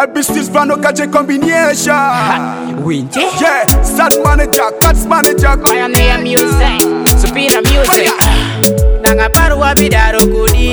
business vano kaje combination. Winter. Yeah, sad manager, cuts manager. Pioneer music, superior music. Nanga paru wabidaro kudi.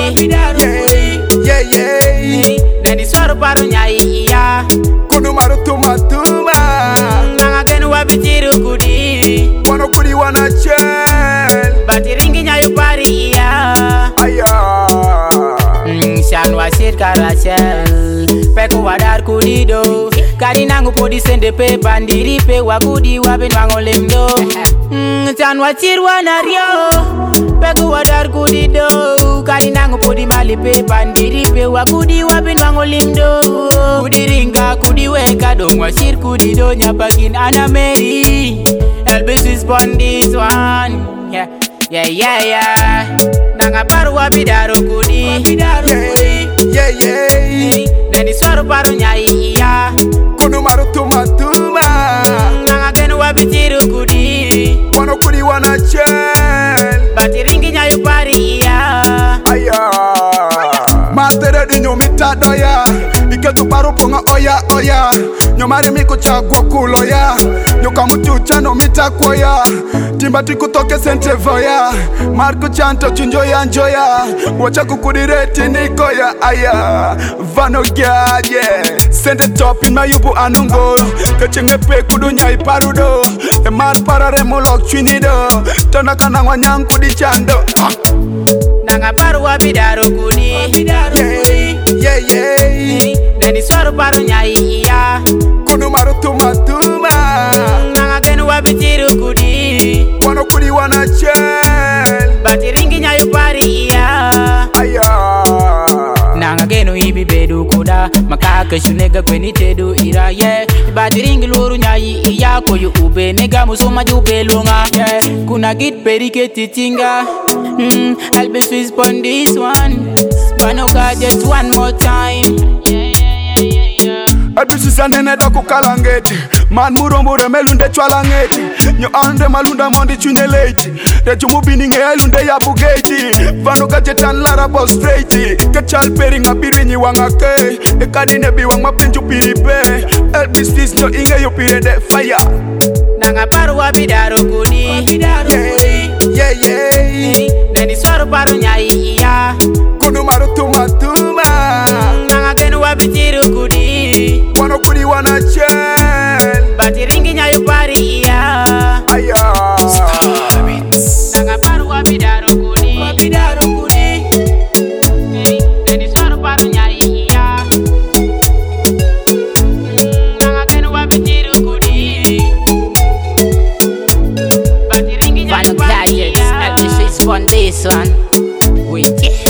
Yeah. Nani swaro paru nyai iya. Kono maru tuma. Nanga kenu wabitiru kudi. Wano kudi wana chel. Bati ringi nyayo pari iya. Aya. Shan wasir karachel. Peko wadar kudi do. Kari nangu podi sende pe bandiri pe wakudi waben wango lemdo. Shan wasir wanario. Peko wadar kudi do. Kari nangu podi mali pe bandiri pe wakudi waben wango lemdo. Kudi ringa kudi weka dong wasir kudi do nyapakin anameri. Elvis is born this one. Yeah. Nanga paru wabidaro kudi. Yeah. Nani swaro paru nyai iya. Kono maru tuma. Nanga kenu wabitiru kudi. Wano kudi wana chel. Bati ringi nyayo pari iya. Aya. Matere di nyomita doya. Iketu paru ponga oya. Nyomari miko chagwa kulo ya. Nyoka mutu chano mita kwaya. Timbati kutoke sente voya. Marko chanto chunjoya njoya. Wacha kukudireti niko ya aya. Vano gyad yeah. Sente top in mayubu anungo. Kachenge pe kudunya iparudo. E mar parare molok chwinido. Tona kana wanyang kudi chando. Nanga paru wabidaro kudi. Yeah. Nani swaro paru nyai iya. Kono maru tuma. Nanga kenu wabitiru kudi. Wano kudi wana chel. Bati ringi nyayo pari iya. Aya. Nanga kenu ibi bedu kuda. Makaka shunega kweni tedu ira yeah. Bati ringi loru nyai iya. Koyu ube nega musoma jube lunga yeah. Kuna git perike titinga. Elvis is on this one. Banoka just one more time. Yeah. Elvis anene da kukalangeti. Man muromure melunde chwalangeti. Nyo ande malunda mondi chunde late. Reju mubininge elunde ya bugeti. Banoka jetan lara boss straighti. Kachal pering abirinyi wangake. Ekadine biwang mapinju piripe. Elvis is no inge yupire de fire. Nanga paru wabidaro kudi. Yeah. Nani swaro paru nyai iya. Kono maru tuma. Nanga kenu wabitiru kudi. Wano kudi wana chel. Bati ringi nyayo pari iya. Aya. Nanga paru wabidaro kudi. Nani swaro paru nyai iya. Nanga kenu wabitiru kudi. Bati ringi nyayo pari iya. Elvis is on this one. Wait.